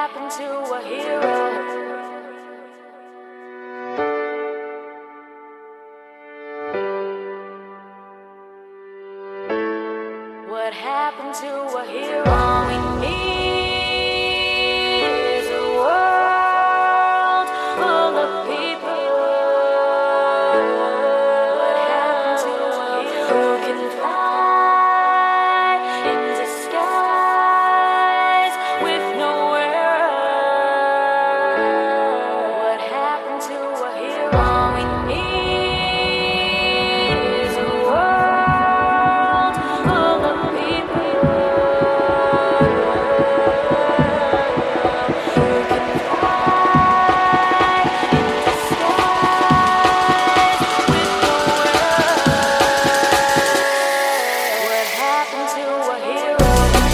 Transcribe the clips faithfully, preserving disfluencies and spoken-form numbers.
happened to a hero? What happened to a hero? All we need is a world full of people. What happened to a hero? Who can fly in disguise with nowhere else? What happened to a hero? All we need is a world full of people. Who can fly in disguise with nowhere else? What happened to a hero?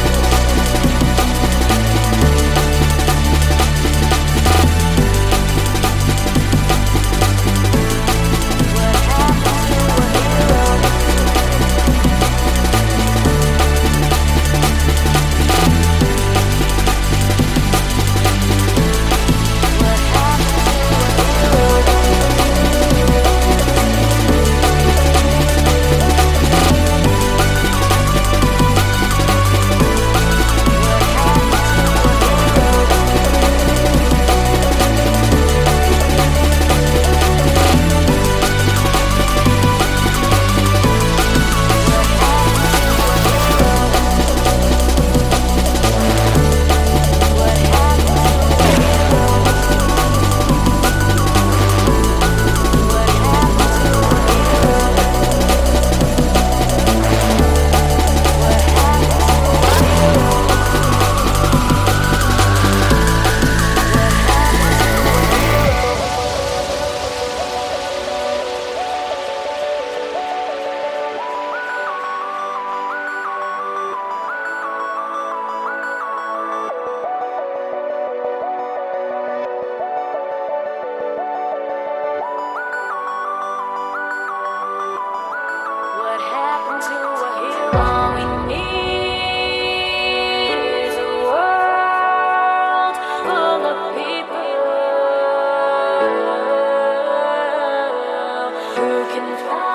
What happened to a hero? What happened What happened to a hero? All we need is a world full of people who can fly.